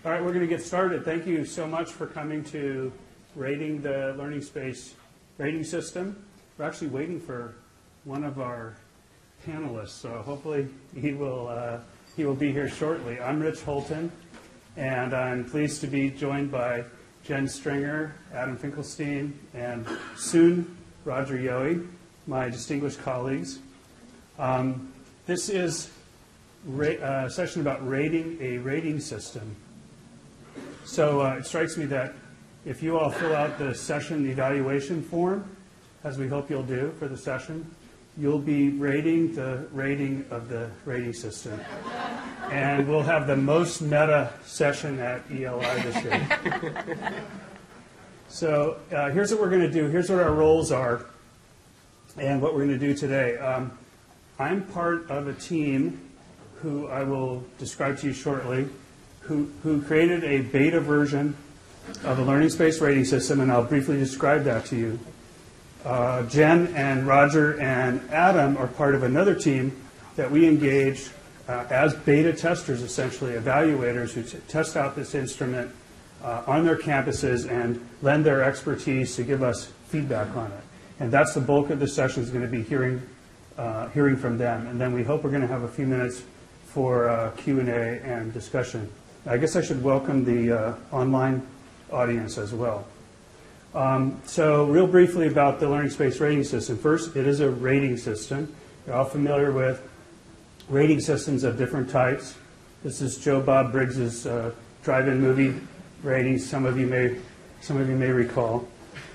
All right, we're going to get started. Thank you so much for coming to rating the Learning Space rating system. We're actually waiting for one of our panelists, so hopefully he will be here shortly. I'm Rich Holton, and I'm pleased to be joined by Jen Stringer, Adam Finkelstein, and soon Roger Yohe, my distinguished colleagues. This is a session about rating a rating system. So it strikes me that if you all fill out the session evaluation form, as we hope you'll do for the session, you'll be rating the rating of the rating system. And we'll have the most meta session at ELI this year. So here's what we're going to do. Here's what our roles are and what we're going to do today. I'm part of a team who I will describe to you shortly, who created a beta version of the Learning Space rating system, and I'll briefly describe that to you. Jen and Roger and Adam are part of another team that we engage as beta testers, essentially, evaluators who test out this instrument on their campuses and lend their expertise to give us feedback on it. And that's the bulk of the session is going to be hearing from them. And then we hope we're going to have a few minutes for Q&A and discussion. I guess I should welcome the online audience as well. So real briefly about the Learning Space rating system. First, it is a rating system. You're all familiar with rating systems of different types. This is Joe Bob Briggs's drive-in movie ratings. Some of you may recall.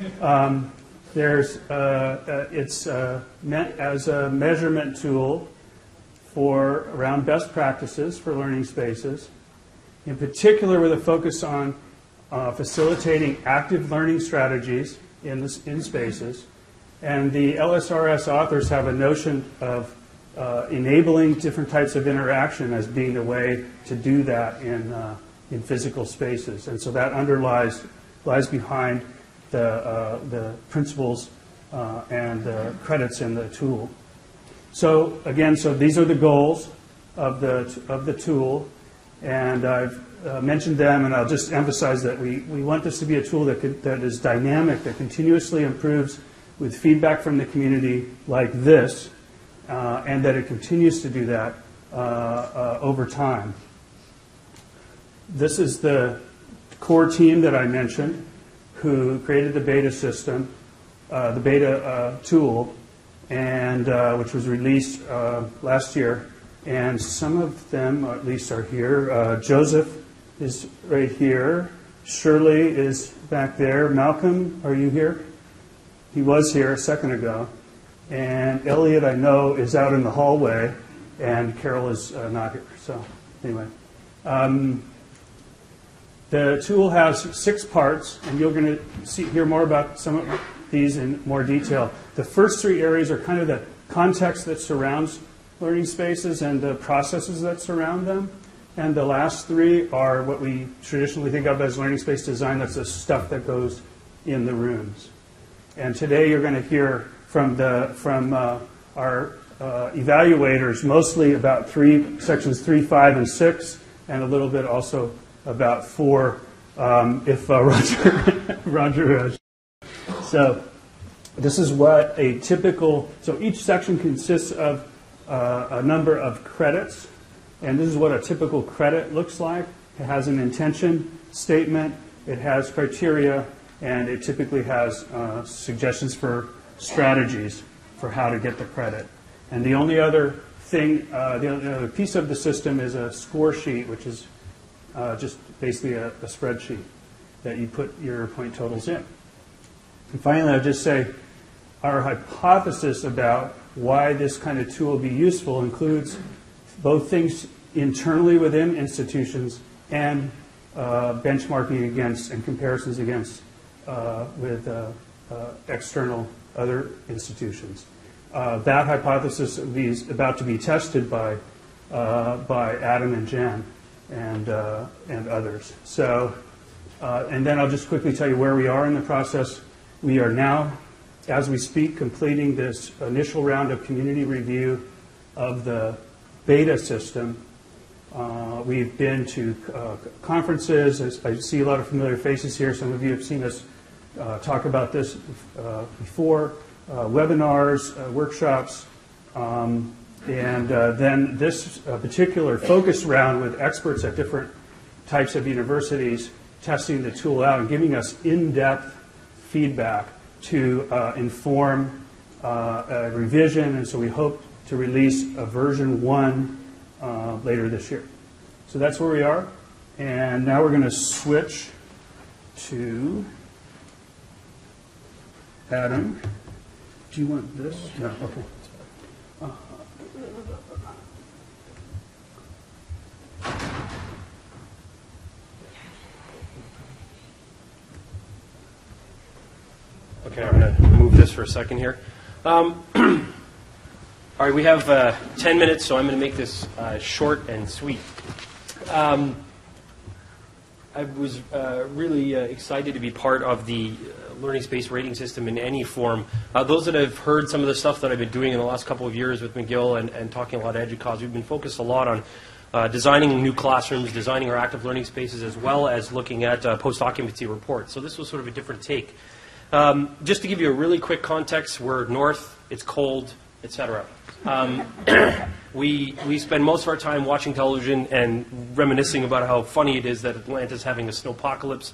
It's meant as a measurement tool for around best practices for learning spaces, in particular with a focus on facilitating active learning strategies in spaces. And the LSRS authors have a notion of enabling different types of interaction as being the way to do that in physical spaces. And so that lies behind the principles and the credits in the tool. So again, these are the goals of the tool, and I've mentioned them, and I'll just emphasize that we want this to be a tool that is dynamic, that continuously improves with feedback from the community like this, and that it continues to do that over time. This is the core team that I mentioned who created the beta system, the beta tool, and which was released last year. And some of them, at least, are here. Joseph is right here. Shirley is back there. Malcolm, are you here? He was here a second ago. And Elliot, I know, is out in the hallway, and Carol is not here. So anyway. The tool has 6 parts, and you're going to hear more about some of these in more detail. The first 3 areas are kind of the context that surrounds learning spaces and the processes that surround them. And the last 3 are what we traditionally think of as learning space design. That's the stuff that goes in the rooms. And today you're going to hear from our evaluators mostly about sections 3, 5, and 6, and a little bit also about 4, if Roger. So this is what a typical. So each section consists of a number of credits, and this is what a typical credit looks like. It has an intention statement, it has criteria, and it typically has suggestions for strategies for how to get the credit. And the only other thing, the other piece of the system is a score sheet, which is just basically a spreadsheet that you put your point totals in. And finally, I'll just say our hypothesis about why this kind of tool will be useful includes both things internally within institutions and benchmarking against and comparisons against with external other institutions. That hypothesis is about to be tested by Adam and Jen and others. So, and then I'll just quickly tell you where we are in the process. We are now, as we speak, completing this initial round of community review of the beta system. We've been to conferences. I see a lot of familiar faces here. Some of you have seen us talk about this before, webinars, workshops, and then this particular focus round with experts at different types of universities testing the tool out and giving us in-depth feedback to inform a revision, and so we hope to release a version 1 later this year. So that's where we are, and now we're going to switch to Adam. Do you want this? No, okay. Okay, I'm going to move this for a second here. All right, we have 10 minutes, so I'm going to make this short and sweet. I was really excited to be part of the learning space rating system in any form. Those that have heard some of the stuff that I've been doing in the last couple of years with McGill and talking a lot of EDUCAUSE, we've been focused a lot on designing new classrooms, designing our active learning spaces, as well as looking at post-occupancy reports. So this was sort of a different take. Just to give you a really quick context, we're north, it's cold, etc. We spend most of our time watching television and reminiscing about how funny it is that Atlanta's having a snowpocalypse.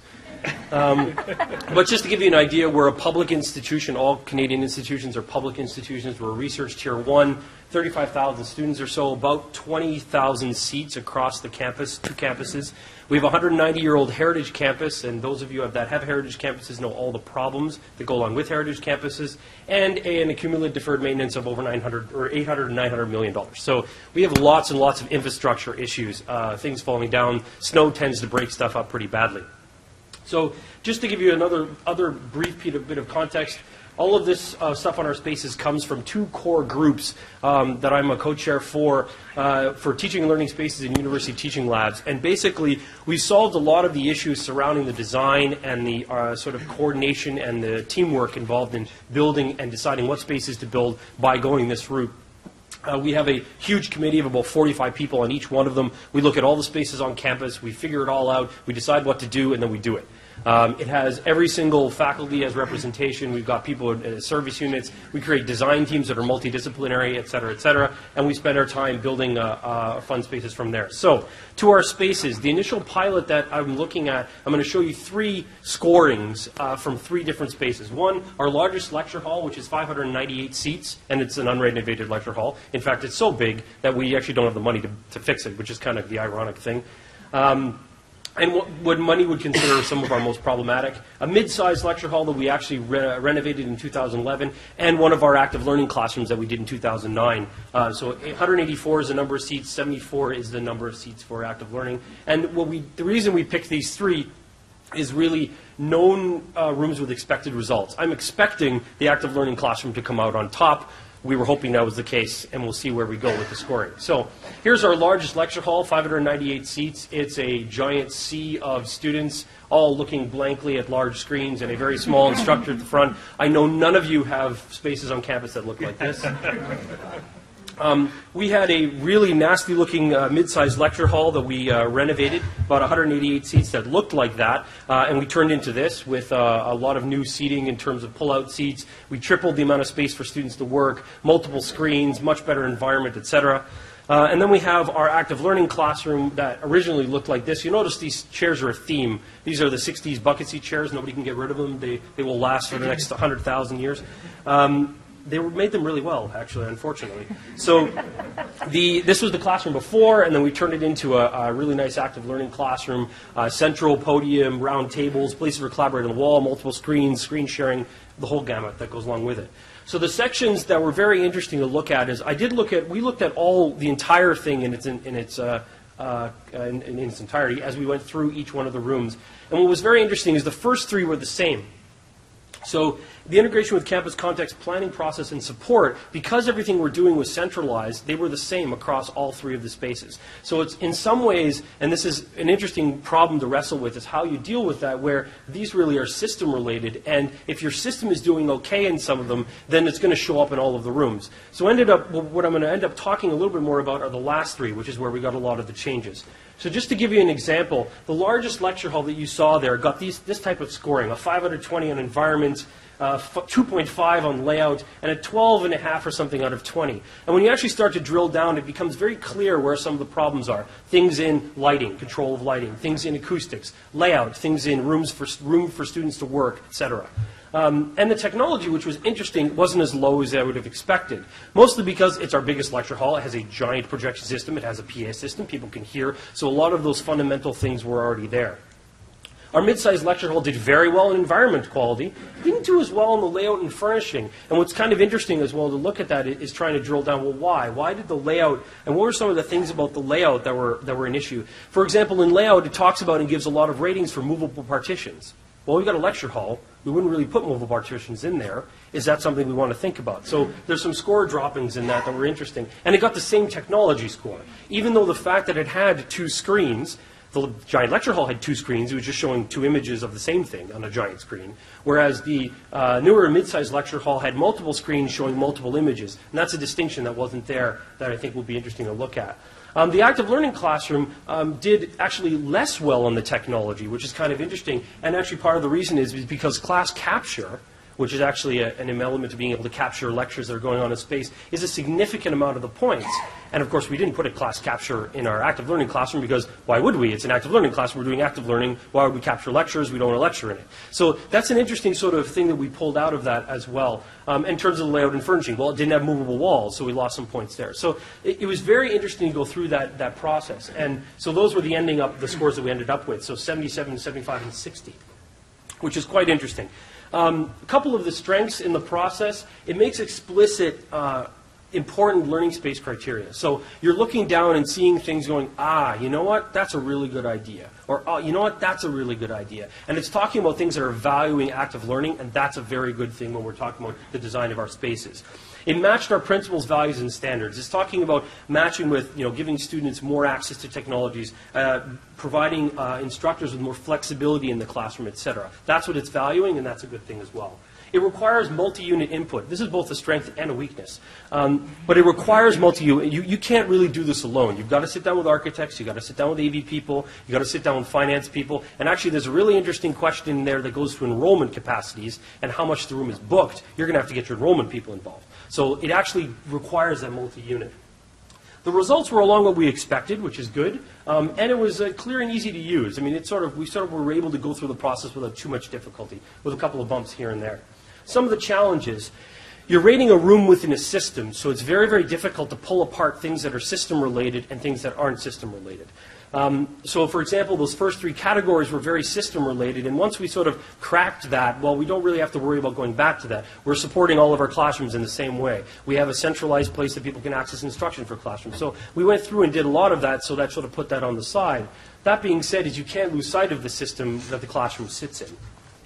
But just to give you an idea, we're a public institution. All Canadian institutions are public institutions. We're a research tier 1, 35,000 students or so, about 20,000 seats across the campus, 2 campuses. We have a 190-year-old heritage campus, and those of you that have heritage campuses know all the problems that go along with heritage campuses, and an accumulated deferred maintenance of over $800 and $900 million. So we have lots and lots of infrastructure issues, things falling down. Snow tends to break stuff up pretty badly. So just to give you another brief bit of context, all of this stuff on our spaces comes from 2 core groups that I'm a co-chair for teaching and learning spaces in university teaching labs. And basically, we solved a lot of the issues surrounding the design and the sort of coordination and the teamwork involved in building and deciding what spaces to build by going this route. We have a huge committee of about 45 people on each one of them. We look at all the spaces on campus, we figure it all out, we decide what to do, and then we do it. It has every single faculty as representation. We've got people in service units. We create design teams that are multidisciplinary, et cetera, and we spend our time building fun spaces from there. So, to our spaces, the initial pilot that I'm looking at, I'm going to show you 3 scorings from 3 different spaces. One, our largest lecture hall, which is 598 seats, and it's an unrenovated lecture hall. In fact, it's so big that we actually don't have the money to fix it, which is kind of the ironic thing. And what money would consider some of our most problematic. A mid-sized lecture hall that we actually renovated in 2011, and one of our active learning classrooms that we did in 2009. So 184 is the number of seats, 74 is the number of seats for active learning. And the reason we picked these 3 is really known rooms with expected results. I'm expecting the active learning classroom to come out on top. We were hoping that was the case, and we'll see where we go with the scoring. So here's our largest lecture hall, 598 seats. It's a giant sea of students, all looking blankly at large screens and a very small instructor at the front. I know none of you have spaces on campus that look like this. We had a really nasty-looking mid-sized lecture hall that we renovated, about 188 seats that looked like that, and we turned into this with a lot of new seating in terms of pull-out seats. We tripled the amount of space for students to work, multiple screens, much better environment, etc. And then we have our active learning classroom that originally looked like this. You notice these chairs are a theme. These are the 60s bucket seat chairs. Nobody can get rid of them. They will last for the next 100,000 years. They made them really well, actually, unfortunately. So this was the classroom before, and then we turned it into a really nice active learning classroom, central podium, round tables, places for collaborating on the wall, multiple screens, screen sharing, the whole gamut that goes along with it. So the sections that were very interesting to look at is we looked at the entire thing in its entirety as we went through each one of the rooms. And what was very interesting is the first 3 were the same. So the integration with campus context planning process and support, because everything we're doing was centralized, they were the same across all three of the spaces. So it's in some ways, and this is an interesting problem to wrestle with, is how you deal with that, where these really are system related, and if your system is doing okay in some of them, then it's going to show up in all of the rooms. So what I'm going to end up talking a little bit more about are the last three, which is where we got a lot of the changes. So just to give you an example, the largest lecture hall that you saw there got this type of scoring, a 5 out of 20 on environment, 2.5 on layout, and a 12.5 or something out of 20. And when you actually start to drill down, it becomes very clear where some of the problems are. Things in lighting, control of lighting, things in acoustics, layout, things in room for students to work, etc. And the technology, which was interesting, wasn't as low as I would have expected. Mostly because it's our biggest lecture hall. It has a giant projection system. It has a PA system. People can hear. So a lot of those fundamental things were already there. Our mid-sized lecture hall did very well in environment quality. Didn't do as well in the layout and furnishing. And what's kind of interesting as well to look at that is trying to drill down, well, why? Why did the layout, and what were some of the things about the layout that were an issue? For example, in layout, it talks about and gives a lot of ratings for movable partitions. Well, we've got a lecture hall. We wouldn't really put movable partitions in there. Is that something we want to think about? So there's some score droppings in that were interesting. And it got the same technology score. Even though the fact that it had 2 screens, the giant lecture hall had 2 screens. It was just showing 2 images of the same thing on a giant screen. Whereas the newer mid-sized lecture hall had multiple screens showing multiple images. And that's a distinction that wasn't there that I think will be interesting to look at. The active learning classroom did actually less well on the technology, which is kind of interesting. And actually part of the reason is because class capture, which is actually an element of being able to capture lectures that are going on in space, is a significant amount of the points. And of course, we didn't put a class capture in our active learning classroom because why would we? It's an active learning class. We're doing active learning. Why would we capture lectures? We don't want to lecture in it. So that's an interesting sort of thing that we pulled out of that as well. In terms of the layout and furnishing, well, it didn't have movable walls, so we lost some points there. So it was very interesting to go through that process. And so those were the scores that we ended up with. So 77, 75, and 60, which is quite interesting. A couple of the strengths in the process, it makes explicit important learning space criteria. So you're looking down and seeing things going, you know what, that's a really good idea. Or, oh, you know what, that's a really good idea. And it's talking about things that are valuing active learning, and that's a very good thing when we're talking about the design of our spaces. It matched our principles, values, and standards. It's talking about matching with, giving students more access to technologies, providing instructors with more flexibility in the classroom, etc. That's what it's valuing, and that's a good thing as well. It requires multi-unit input. This is both a strength and a weakness. But it requires multi-unit. You can't really do this alone. You've got to sit down with architects. You've got to sit down with AV people. You've got to sit down with finance people. And actually, there's a really interesting question in there that goes to enrollment capacities and how much the room is booked. You're going to have to get your enrollment people involved. So it actually requires that multi-unit. The results were along what we expected, which is good, and it was clear and easy to use. I mean, we were able to go through the process without too much difficulty, with a couple of bumps here and there. Some of the challenges, you're rating a room within a system, so it's very, very difficult to pull apart things that are system-related and things that aren't system-related. So, for example, those first 3 categories were very system-related, and once we sort of cracked that, well, we don't really have to worry about going back to that. We're supporting all of our classrooms in the same way. We have a centralized place that people can access instruction for classrooms. So we went through and did a lot of that, so that sort of put that on the side. That being said, is you can't lose sight of the system that the classroom sits in.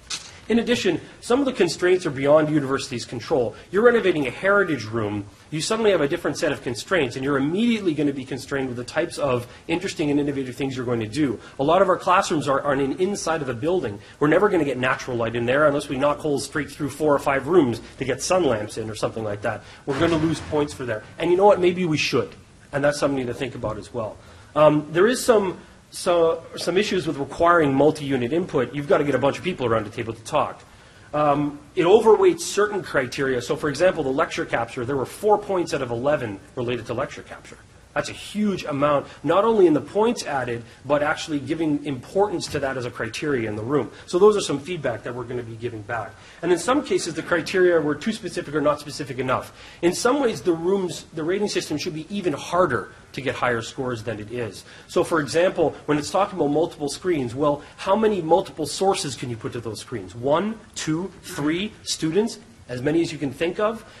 In addition, some of the constraints are beyond university's control. You're renovating a heritage room, you suddenly have a different set of constraints, and you're immediately going to be constrained with the types of interesting and innovative things you're going to do. A lot of our classrooms are in inside of the building. We're never going to get natural light in there unless we knock holes straight through 4 or 5 rooms to get sun lamps in or something like that. We're going to lose points for there. And you know what? Maybe we should. And that's something to think about as well. There is some issues with requiring multi-unit input. You've got to get a bunch of people around the table to talk. It overweights certain criteria. So, for example, the lecture capture, there were 4 points out of 11 related to lecture capture. That's a huge amount, not only in the points added, but actually giving importance to that as a criteria in the room. So those are some feedback that we're going to be giving back. And in some cases, the criteria were too specific or not specific enough. In some ways, the rating system should be even harder to get higher scores than it is. So for example, when it's talking about multiple screens, well, how many multiple sources can you put to those screens? 1, 2, 3 students, as many as you can think of.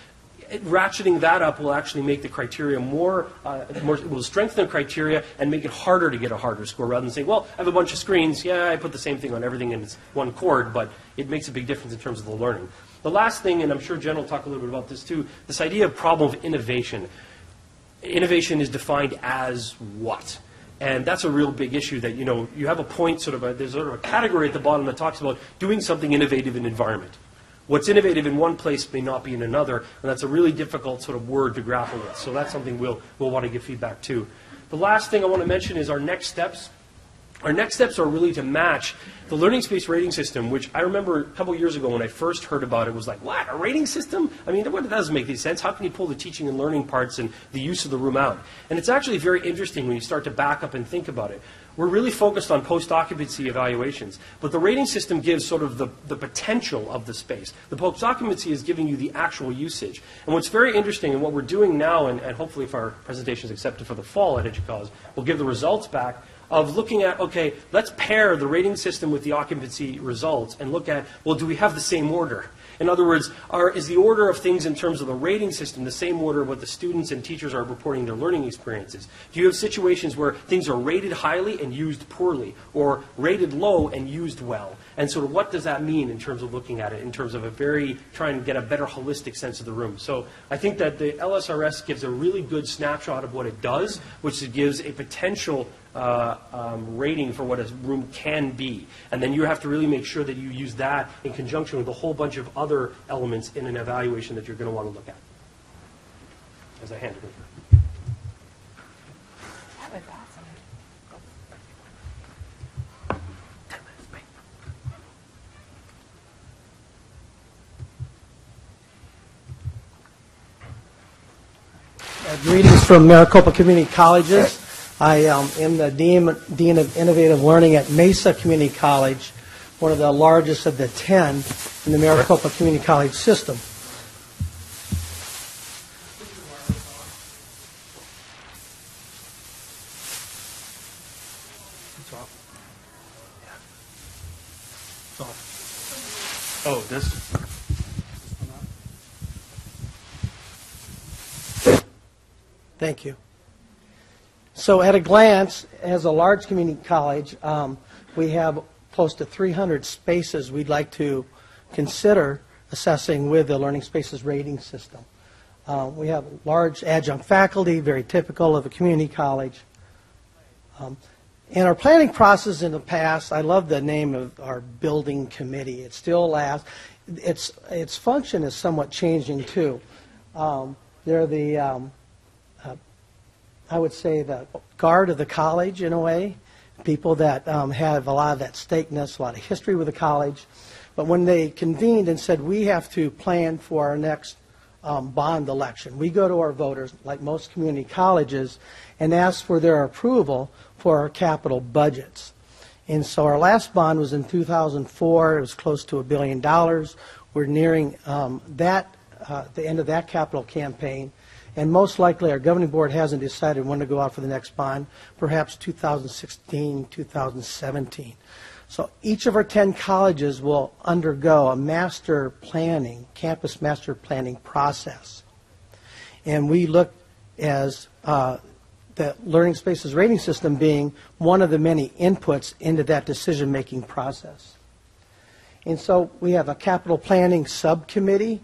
ratcheting that up will actually make the criteria more, will strengthen the criteria and make it harder to get a harder score rather than saying, well, I have a bunch of screens, yeah, I put the same thing on everything and it's one chord, but it makes a big difference in terms of the learning. The last thing, and I'm sure Jen will talk a little bit about this too, this idea of problem of innovation. Innovation is defined as what? And that's a real big issue that, you have a point, there's sort of a category at the bottom that talks about doing something innovative in environment. What's innovative in one place may not be in another, and that's a really difficult sort of word to grapple with. So that's something we'll want to give feedback to. The last thing I want to mention is our next steps. Our next steps are really to match the learning space rating system, which I remember a couple years ago when I first heard about it was like, what, a rating system? I mean, that doesn't make any sense. How can you pull the teaching and learning parts and the use of the room out? And it's actually very interesting when you start to back up and think about it. We're really focused on post-occupancy evaluations, but the rating system gives sort of the potential of the space. The post-occupancy is giving you the actual usage. And what's very interesting, and what we're doing now, and hopefully if our presentation is accepted for the fall at EDUCAUSE, we'll give the results back, of looking at, okay, let's pair the rating system with the occupancy results and look at, well, do we have the same order? In other words, is the order of things in terms of the rating system the same order of what the students and teachers are reporting their learning experiences? Do you have situations where things are rated highly and used poorly, or rated low and used well? And sort of what does that mean in terms of looking at it, in terms of trying to get a better holistic sense of the room? So I think that the LSRS gives a really good snapshot of what it does, which it gives a potential rating for what a room can be. And then you have to really make sure that you use that in conjunction with a whole bunch of other elements in an evaluation that you're going to want to look at. As I hand it over. That was awesome. Greetings from Maricopa Community Colleges. I am the Dean of Innovative Learning at Mesa Community College, one of the largest of the 10 in the Maricopa Community College system. Oh, this? Thank you. So at a glance, as a large community college, we have close to 300 spaces we'd like to consider assessing with the Learning Spaces rating system. We have large adjunct faculty, very typical of a community college. And our planning process in the past, I love the name of our building committee. It still lasts. Its function is somewhat changing too. They're the I would say the guard of the college in a way, people that have a lot of that stakeness, a lot of history with the college. But when they convened and said, we have to plan for our next bond election, we go to our voters, like most community colleges, and ask for their approval for our capital budgets. And so our last bond was in 2004. It was close to $1 billion. We're nearing the end of that capital campaign. And most likely our governing board hasn't decided when to go out for the next bond, perhaps 2016, 2017. So each of our 10 colleges will undergo a master planning, campus master planning process. And we look as the Learning Spaces rating system being one of the many inputs into that decision-making process. And so we have a capital planning subcommittee,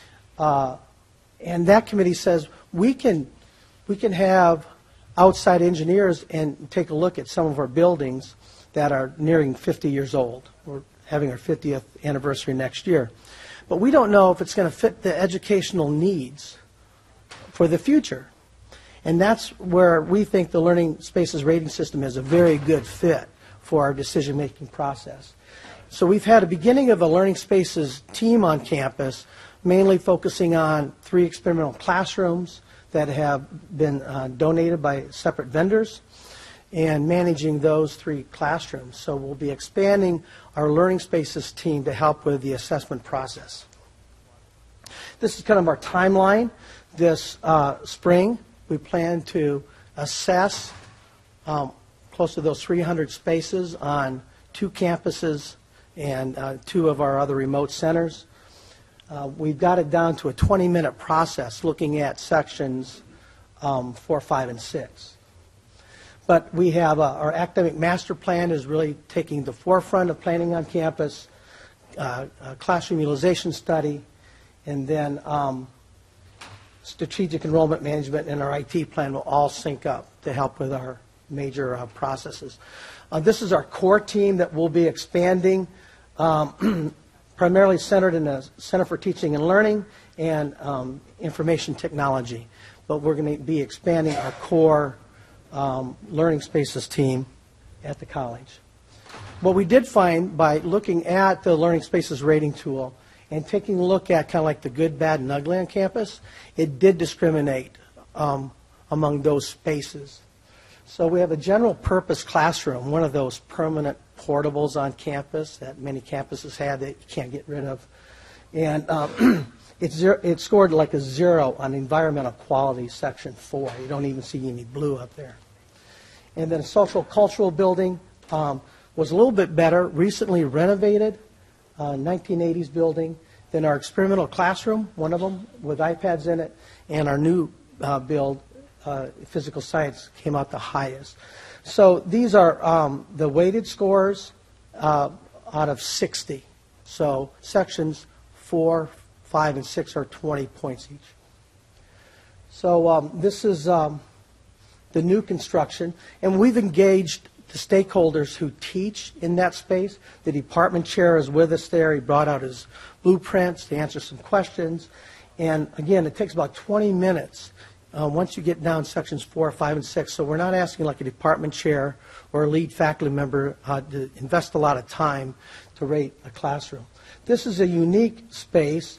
and that committee says, we can have outside engineers and take a look at some of our buildings that are nearing 50 years old. We're having our 50th anniversary next year. But we don't know if it's going to fit the educational needs for the future. And that's where we think the Learning Spaces rating system is a very good fit for our decision-making process. So we've had a beginning of a Learning Spaces team on campus, mainly focusing on 3 experimental classrooms that have been donated by separate vendors and managing those 3 classrooms. So we'll be expanding our Learning Spaces team to help with the assessment process. This is kind of our timeline. This spring, we plan to assess close to those 300 spaces on 2 campuses and 2 of our other remote centers. we've got it down to a 20-minute process looking at sections 4, 5, and 6. But we have our academic master plan is really taking the forefront of planning on campus, classroom utilization study, and then strategic enrollment management and our IT plan will all sync up to help with our major processes. This is our core team that will be expanding, primarily centered in the Center for Teaching and Learning and Information Technology. But we're going to be expanding our core learning spaces team at the college. What we did find by looking at the learning spaces rating tool and taking a look at kind of like the good, bad, and ugly on campus, it did discriminate among those spaces. So we have a general purpose classroom, one of those permanent portables on campus that many campuses have that you can't get rid of. And it scored like a 0 on environmental quality section 4. You don't even see any blue up there. And then a social cultural building was a little bit better, recently renovated, 1980s building. Then our experimental classroom, one of them with iPads in it, and our new build, physical science, came out the highest. So these are the weighted scores out of 60. So sections 4, 5, and 6 are 20 points each. So this is the new construction, and we've engaged the stakeholders who teach in that space. The department chair is with us there. He brought out his blueprints to answer some questions. And again, it takes about 20 minutes once you get down sections 4, 5, and 6. So we're not asking like a department chair or a lead faculty member to invest a lot of time to rate a classroom. This is a unique space,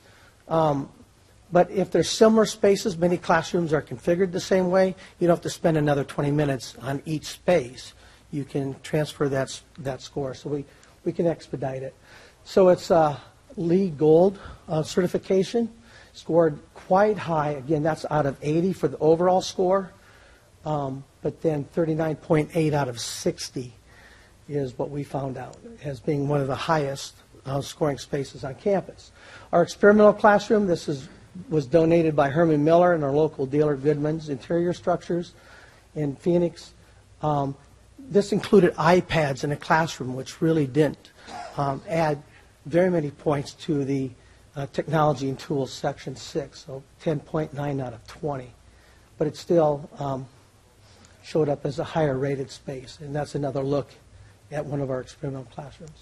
but if there's similar spaces, many classrooms are configured the same way, you don't have to spend another 20 minutes on each space. You can transfer that score, so we can expedite it. So it's LEED Gold certification, scored quite high. Again, that's out of 80 for the overall score, but then 39.8 out of 60 is what we found out as being one of the highest scoring spaces on campus. Our experimental classroom, was donated by Herman Miller and our local dealer Goodman's Interior Structures in Phoenix. This included iPads in a classroom, which really didn't add very many points to the technology and tools section 6, so 10.9 out of 20. But it still showed up as a higher rated space, and that's another look at one of our experimental classrooms.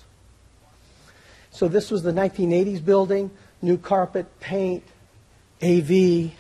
So this was the 1980s building, new carpet, paint, AV,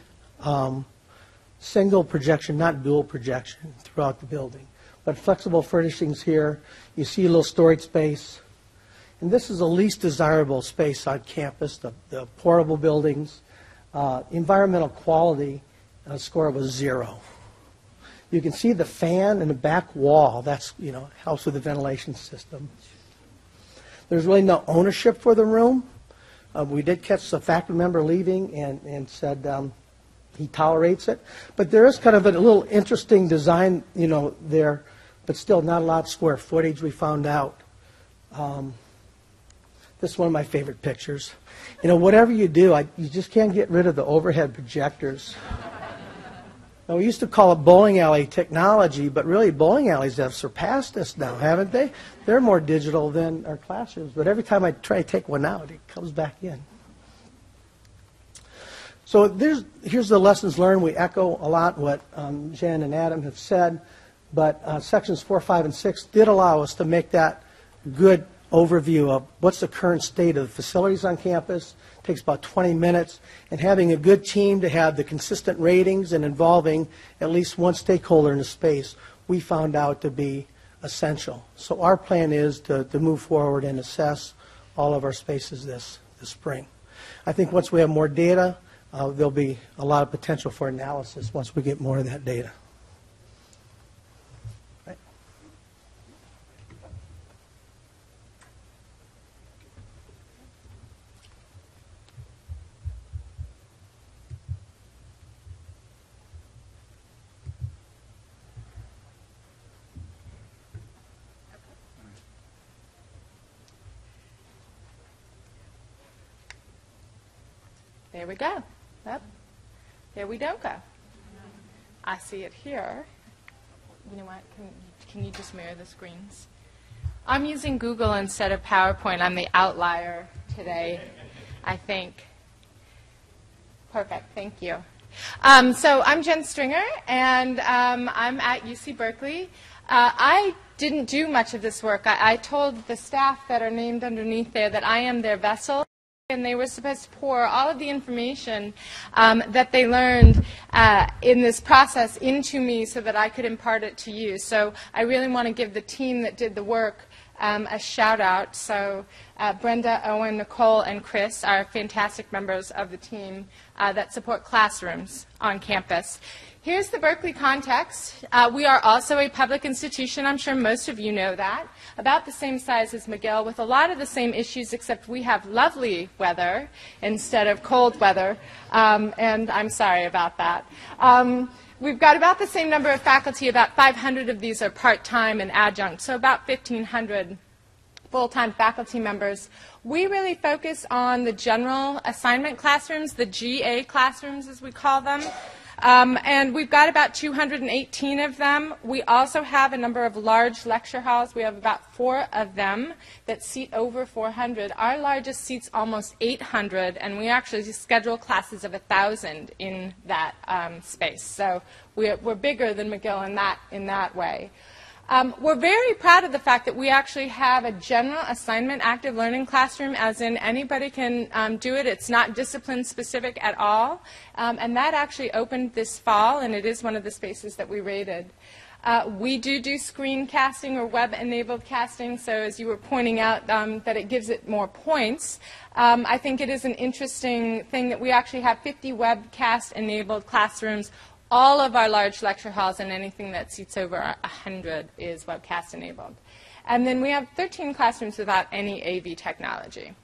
single projection, not dual projection throughout the building. But flexible furnishings here. You see a little storage space. And this is the least desirable space on campus, the portable buildings. Environmental quality score was 0. You can see the fan in the back wall. That's, helps with the ventilation system. There's really no ownership for the room. We did catch a faculty member leaving and said he tolerates it. But there is kind of a little interesting design, there, but still not a lot of square footage we found out. This is one of my favorite pictures. Whatever you do, you just can't get rid of the overhead projectors. Now, we used to call it bowling alley technology, but really bowling alleys have surpassed us now, haven't they? They're more digital than our classrooms, but every time I try to take one out, it comes back in. So here's the lessons learned. We echo a lot what Jen and Adam have said, but sections 4, 5, and 6 did allow us to make that good overview of what's the current state of the facilities on campus. It takes about 20 minutes, and having a good team to have the consistent ratings and involving at least one stakeholder in the space, we found out to be essential. So our plan is to move forward and assess all of our spaces this spring. I think once we have more data, there'll be a lot of potential for analysis once we get more of that data. Right. There we go. Yep. There we don't go. I see it here. You know what? Can you just mirror the screens? I'm using Google instead of PowerPoint. I'm the outlier today, I think. Perfect. Thank you. So I'm Jen Stringer, and I'm at UC Berkeley. I didn't do much of this work. I told the staff that are named underneath there that I am their vessel, and they were supposed to pour all of the information that they learned in this process into me so that I could impart it to you. So I really want to give the team that did the work a shout out. So Brenda, Owen, Nicole, and Chris are fantastic members of the team that support classrooms on campus. Here's the Berkeley context. We are also a public institution. I'm sure most of you know that. About the same size as McGill, with a lot of the same issues, except we have lovely weather instead of cold weather, and I'm sorry about that. We've got about the same number of faculty. About 500 of these are part-time and adjunct, so about 1,500 full-time faculty members. We really focus on the general assignment classrooms, the GA classrooms as we call them. And we've got about 218 of them. We also have a number of large lecture halls. We have about 4 of them that seat over 400. Our largest seats almost 800, and we actually schedule classes of 1,000 in that space. So we're bigger than McGill in that way. We're very proud of the fact that we actually have a general assignment active learning classroom, as in anybody can do it. It's not discipline specific at all. And that actually opened this fall, and it is one of the spaces that we rated. We do screencasting or web-enabled casting, so as you were pointing out that it gives it more points. I think it is an interesting thing that we actually have 50 webcast-enabled classrooms. All of our large lecture halls and anything that seats over 100 is webcast enabled. And then we have 13 classrooms without any AV technology.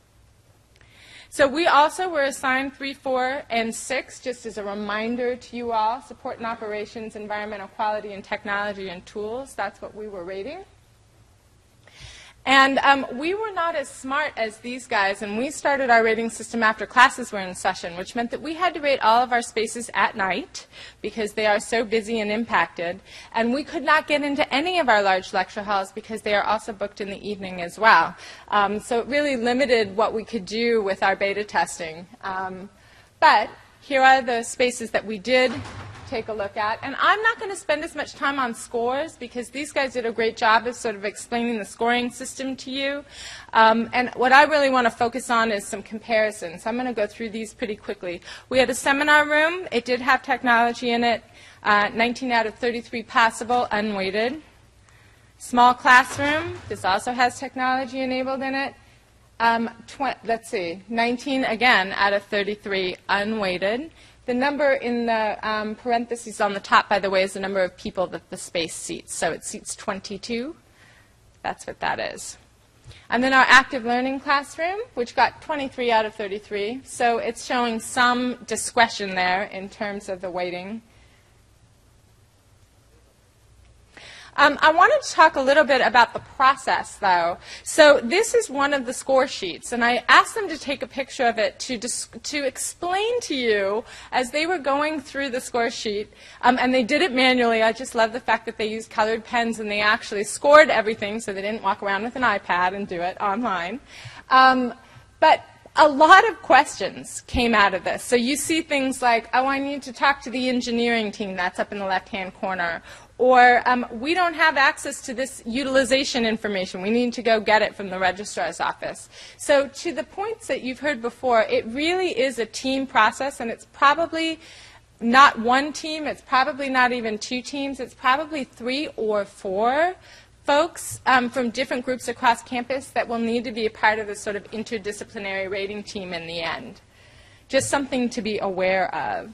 So we also were assigned 3, 4, and 6, just as a reminder to you all, support and operations, environmental quality, and technology and tools. That's what we were rating. And we were not as smart as these guys, and we started our rating system after classes were in session, which meant that we had to rate all of our spaces at night because they are so busy and impacted. And we could not get into any of our large lecture halls because they are also booked in the evening as well. So it really limited what we could do with our beta testing. But here are the spaces that we did take a look at. And I'm not going to spend as much time on scores because these guys did a great job of sort of explaining the scoring system to you. And what I really want to focus on is some comparisons. I'm going to go through these pretty quickly. We had a seminar room. It did have technology in it. 19 out of 33 passable, unweighted. Small classroom. This also has technology enabled in it. Let's see, 19 again out of 33, unweighted. The number in the parentheses on the top, by the way, is the number of people that the space seats. So it seats 22. That's what that is. And then our active learning classroom, which got 23 out of 33. So it's showing some discretion there in terms of the weighting. I wanted to talk a little bit about the process, though. So this is one of the score sheets, and I asked them to take a picture of it to explain to you as they were going through the score sheet, and they did it manually. I just love the fact that they used colored pens, and they actually scored everything, so they didn't walk around with an iPad and do it online. But a lot of questions came out of this. So you see things like, oh, I need to talk to the engineering team. That's up in the left-hand corner. Or we don't have access to this utilization information. We need to go get it from the registrar's office. So to the points that you've heard before, it really is a team process, and it's probably not one team. It's probably not even 2 teams. It's probably 3 or 4 folks from different groups across campus that will need to be a part of this sort of interdisciplinary rating team in the end. Just something to be aware of.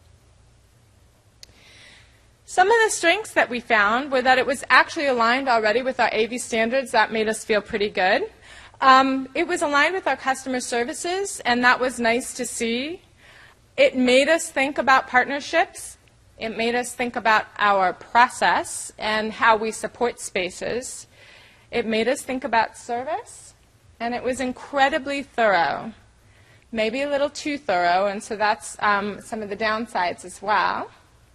Some of the strengths that we found were that it was actually aligned already with our AV standards. That made us feel pretty good. It was aligned with our customer services, and that was nice to see. It made us think about partnerships. It made us think about our process and how we support spaces. It made us think about service, and it was incredibly thorough. maybe a little too thorough, and so that's some of the downsides as well.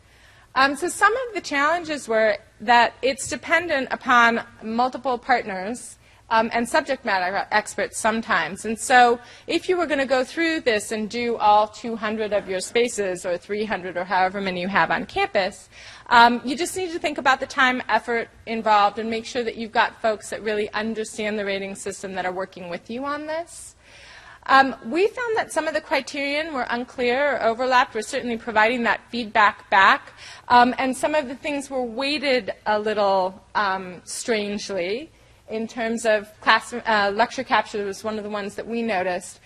So some of the challenges were that it's dependent upon multiple partners and subject matter experts sometimes. And so if you were going to go through this and do all 200 of your spaces or 300 or however many you have on campus, you just need to think about the time, effort involved and make sure that you've got folks that really understand the rating system that are working with you on this. We found that some of the criterion were unclear or overlapped. We're certainly providing that feedback back. And some of the things were weighted a little strangely in terms of lecture capture was one of the ones that we noticed.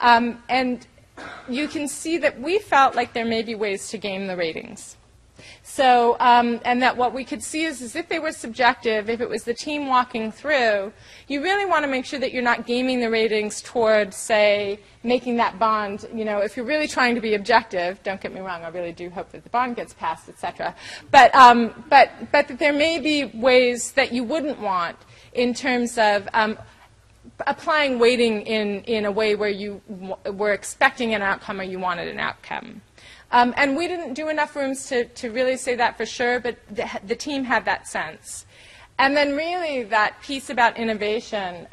And you can see that we felt like there may be ways to game the ratings. So, and that what we could see is if they were subjective, if it was the team walking through, you really want to make sure that you're not gaming the ratings toward, say, making that bond. You know, if you're really trying to be objective, don't get me wrong, I really do hope that the bond gets passed, et cetera. But that there may be ways that you wouldn't want in terms of applying weighting in a way where you were expecting an outcome or you wanted an outcome. And we didn't do enough rooms to really say that for sure, but the team had that sense. And then really that piece about innovation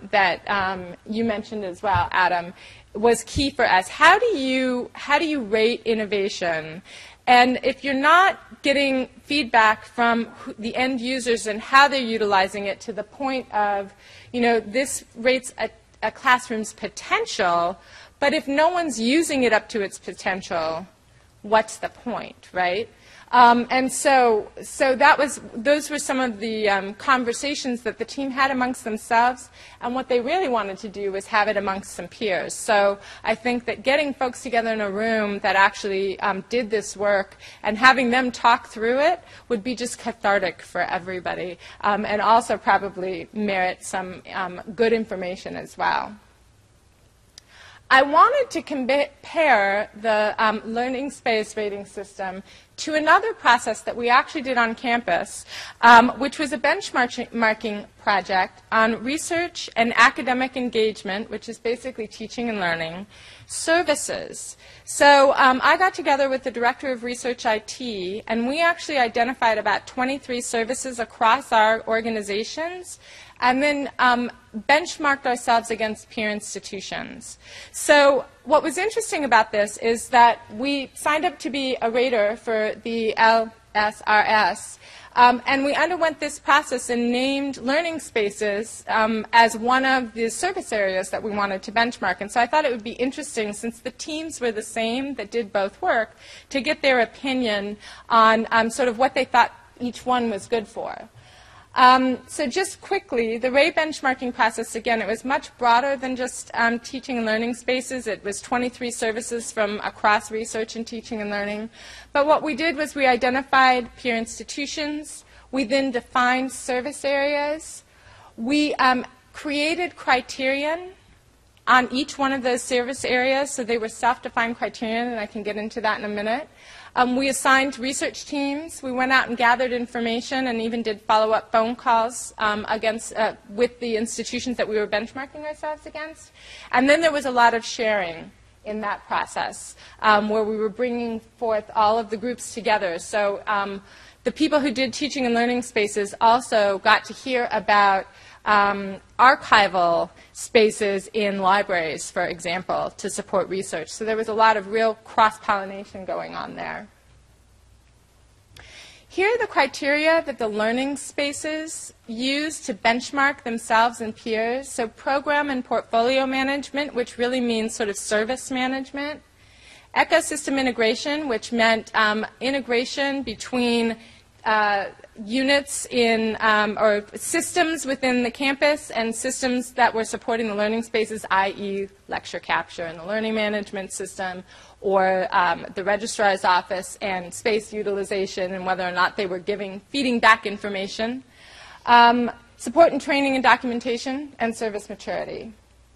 that you mentioned as well, Adam, was key for us. How do you rate innovation? And if you're not getting feedback from the end users and how they're utilizing it to the point of, you know, this rates a classroom's potential, but if no one's using it up to its potential, what's the point, right? And so those were some of the conversations that the team had amongst themselves, and what they really wanted to do was have it amongst some peers. So I think that getting folks together in a room that actually did this work and having them talk through it would be just cathartic for everybody, and also probably merit some good information as well. I wanted to compare the learning space rating system to another process that we actually did on campus, which was a benchmarking project on research and academic engagement, which is basically teaching and learning, services. So I got together with the Director of Research IT, and we actually identified about 23 services across our organizations, and then benchmarked ourselves against peer institutions. So what was interesting about this is that we signed up to be a rater for the LSRS, and we underwent this process and named learning spaces as one of the service areas that we wanted to benchmark. And so I thought it would be interesting, since the teams were the same that did both work, to get their opinion on sort of what they thought each one was good for. So just quickly, the RAE benchmarking process, again, it was much broader than just teaching and learning spaces. It was 23 services from across research and teaching and learning. But what we did was we identified peer institutions. We then defined service areas. We created criterion on each one of those service areas, so they were self-defined criterion, and I can get into that in a minute. We assigned research teams. We went out and gathered information and even did follow-up phone calls with the institutions that we were benchmarking ourselves against. And then there was a lot of sharing in that process, where we were bringing forth all of the groups together. So the people who did teaching and learning spaces also got to hear about archival spaces in libraries, for example, to support research. So there was a lot of real cross-pollination going on there. Here are the criteria that the learning spaces use to benchmark themselves and peers. So program and portfolio management, which really means sort of service management. Ecosystem integration, which meant integration between units in or systems within the campus and systems that were supporting the learning spaces, i.e. lecture capture and the learning management system, or the registrar's office and space utilization and whether or not they were feeding back information. Support and training and documentation, and service maturity.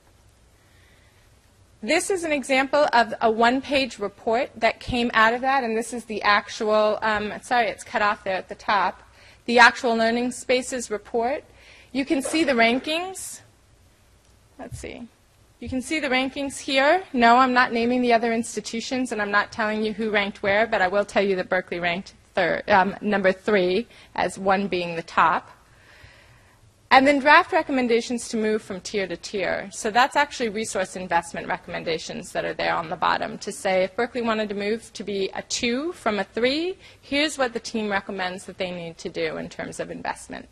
This is an example of a one-page report that came out of that, and this is the actual, sorry, it's cut off there at the top, the actual learning spaces report. You can see the rankings. Let's see. You can see the rankings here. No, I'm not naming the other institutions, and I'm not telling you who ranked where, but I will tell you that Berkeley ranked number 3, as 1 being the top. And then draft recommendations to move from tier to tier. So that's actually resource investment recommendations that are there on the bottom to say if Berkeley wanted to move to be a 2 from a 3, here's what the team recommends that they need to do in terms of investment.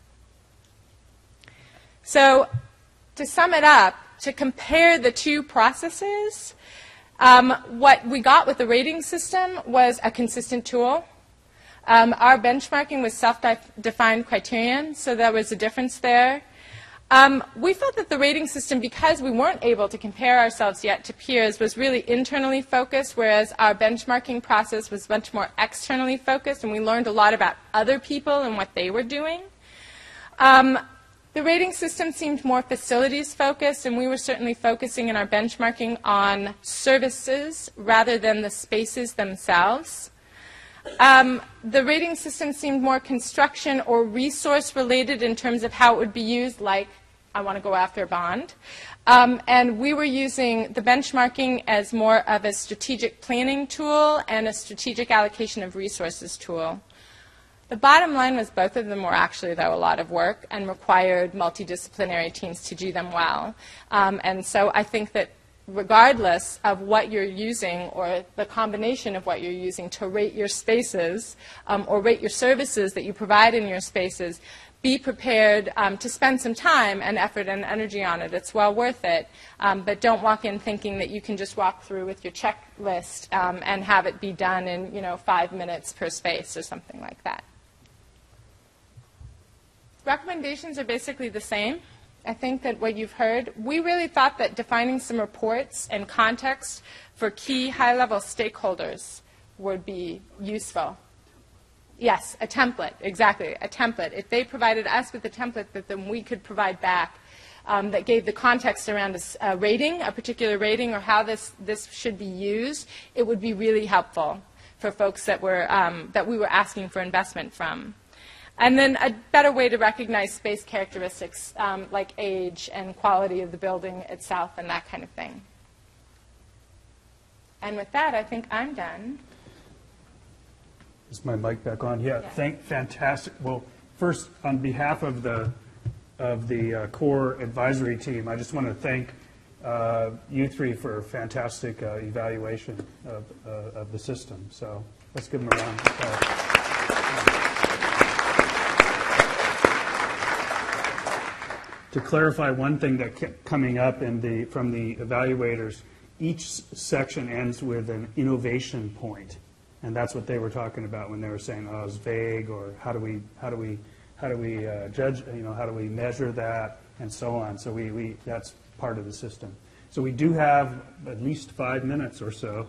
So to sum it up, to compare the two processes, what we got with the rating system was a consistent tool. Our benchmarking was self-defined criterion, so there was a difference there. We felt that the rating system, because we weren't able to compare ourselves yet to peers, was really internally focused, whereas our benchmarking process was much more externally focused, and we learned a lot about other people and what they were doing. The rating system seemed more facilities focused, and we were certainly focusing in our benchmarking on services rather than the spaces themselves. The rating system seemed more construction or resource related in terms of how it would be used, like I want to go after a bond. And we were using the benchmarking as more of a strategic planning tool and a strategic allocation of resources tool. The bottom line was both of them were actually, though, a lot of work and required multidisciplinary teams to do them well. And so I think that regardless of what you're using or the combination of what you're using to rate your spaces or rate your services that you provide in your spaces, be prepared to spend some time and effort and energy on it. It's well worth it. But don't walk in thinking that you can just walk through with your checklist and have it be done in 5 minutes per space or something like that. Recommendations are basically the same. I think that what you've heard, we really thought that defining some reports and context for key high-level stakeholders would be useful. Yes, a template, exactly, a template. If they provided us with a template that then we could provide back that gave the context around a rating, a particular rating, or how this should be used, it would be really helpful for folks that we were asking for investment from. And then a better way to recognize space characteristics like age and quality of the building itself and that kind of thing. And with that, I think I'm done. Is my mic back on? Yeah, fantastic. Well, first, on behalf of the core advisory team, I just want to thank you three for a fantastic evaluation of the system. So let's give them a round of applause. To clarify one thing that kept coming up from the evaluators, each section ends with an innovation point, and that's what they were talking about when they were saying, "Oh, it's vague," or how do we judge? How do we measure that, and so on. So that's part of the system. So we do have at least 5 minutes or so,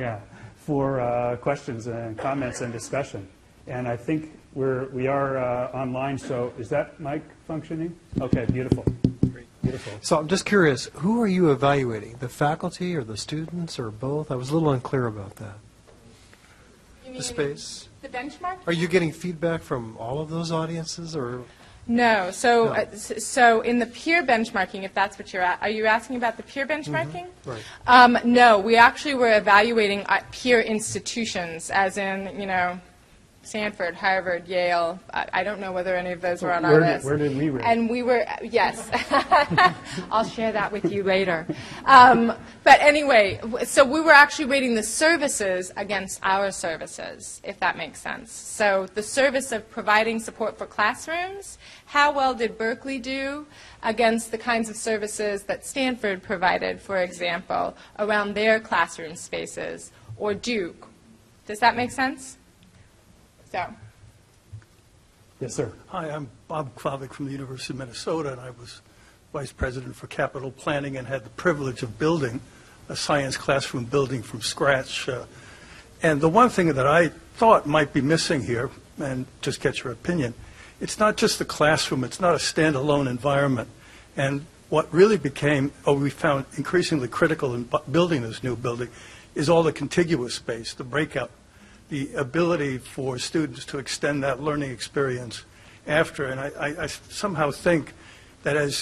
for questions and comments and discussion. And I think we are online, so is that mic functioning? Okay, beautiful. Great. Beautiful. So I'm just curious, who are you evaluating? The faculty or the students or both? I was a little unclear about that. You mean the space? The benchmark? Are you getting feedback from all of those audiences, or? No. So, so in the peer benchmarking, if that's what you're at, are you asking about the peer benchmarking? Mm-hmm. Right. No, we actually were evaluating peer institutions, as in, Stanford, Harvard, Yale. I don't know whether any of those were on our list. Where did we rank? And we were, yes. I'll share that with you later. But anyway, so we were actually rating the services against our services, if that makes sense. So the service of providing support for classrooms, how well did Berkeley do against the kinds of services that Stanford provided, for example, around their classroom spaces, or Duke? Does that make sense? So. Yes, sir. Hi, I'm Bob Klavik from the University of Minnesota, and I was Vice President for Capital Planning and had the privilege of building a science classroom building from scratch. And the one thing that I thought might be missing here, and just get your opinion, it's not just the classroom, it's not a standalone environment. And what really we found increasingly critical in building this new building is all the contiguous space, the breakout, the ability for students to extend that learning experience after. And I somehow think that as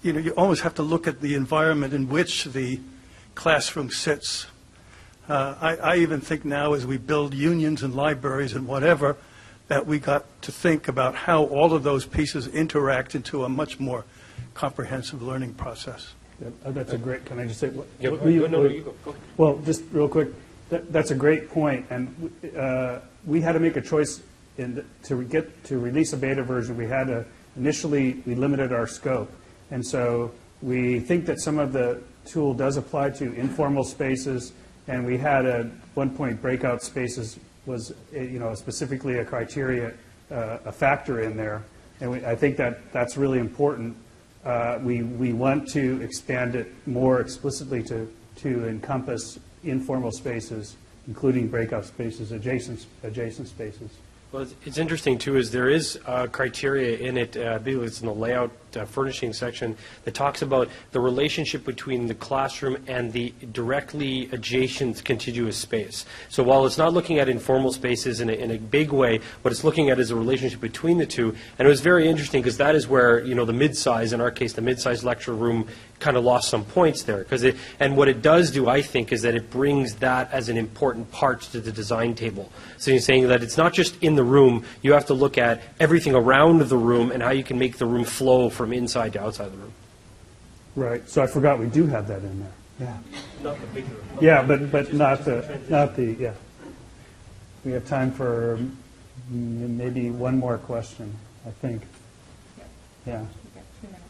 you almost have to look at the environment in which the classroom sits. I even think now, as we build unions and libraries and whatever, that we got to think about how all of those pieces interact into a much more comprehensive learning process. That's a great, can I just say? Yeah, what- you- no, you go. Go ahead. Well, just real quick, that's a great point, and we had to make a choice to release a beta version. We had to, initially, we limited our scope, and so we think that some of the tool does apply to informal spaces, and we had at one point breakout spaces was, specifically a criteria, a factor in there, and I think that that's really important. We want to expand it more explicitly to encompass informal spaces, including breakout spaces, adjacent spaces. Well, it's interesting, too, is there is criteria in it, I believe it's in the layout furnishing section, that talks about the relationship between the classroom and the directly adjacent contiguous space. So while it's not looking at informal spaces in a big way, what it's looking at is a relationship between the two. And it was very interesting because that is where, the mid-size, in our case, the mid-size lecture room kind of lost some points there. And what it does do, I think, is that it brings that as an important part to the design table. So you're saying that it's not just in the room, you have to look at everything around the room and how you can make the room flow from inside to outside the room. Right, so I forgot we do have that in there. Yeah. Not the bigger. Yeah, but not the, yeah. We have time for maybe one more question, I think. Yeah. You've got 2 minutes.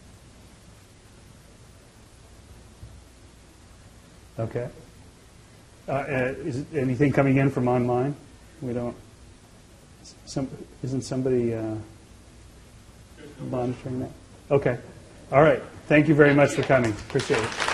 Okay. Is anything coming in from online? We don't, isn't somebody monitoring that? Okay. All right. Thank you very much for coming. Appreciate it.